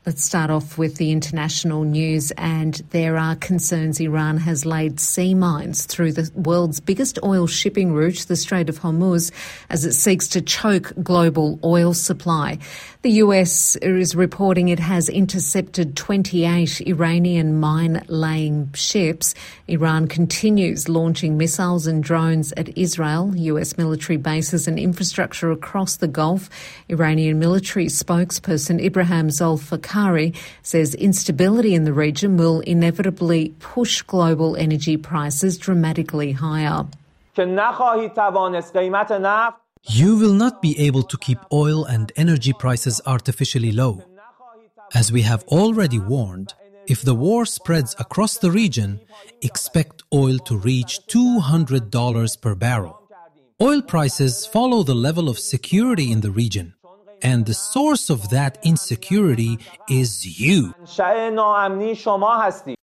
Let's start off with the international news, and there are concerns Iran has laid sea mines through the world's biggest oil shipping route, the Strait of Hormuz, as it seeks to choke global oil supply. The US is reporting it has intercepted 28 Iranian mine-laying ships. Iran continues launching missiles and drones at Israel, US military bases and infrastructure across the Gulf. Iranian military spokesperson Ibrahim Zolfakari says instability in the region will inevitably push global energy prices dramatically higher. You will not be able to keep oil and energy prices artificially low. As we have already warned, if the war spreads across the region, expect oil to reach $200 per barrel. Oil prices follow the level of security in the region, and the source of that insecurity is you.